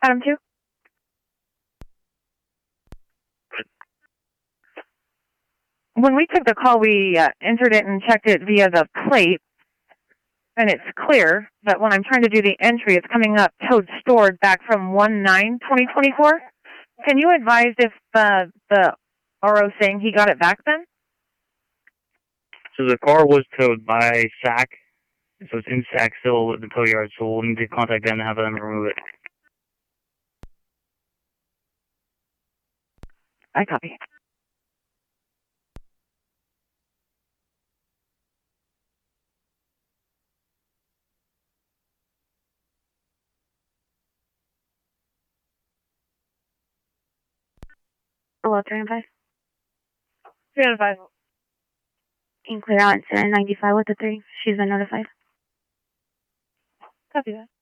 Adam 2. When we took the call, we entered it and checked it via the plate, and it's clear. But when I'm trying to do the entry, it's coming up towed stored back from 1/9/2024. Can you advise if the RO saying he got it back then? So the car was towed by SAC, so it's in SAC still at the tow yard, so we'll need to contact them and have them remove it. I copy. Hello, 3 and 5. 3 and 5. You can clear out incident 95 with the 3. She's been notified. Copy that.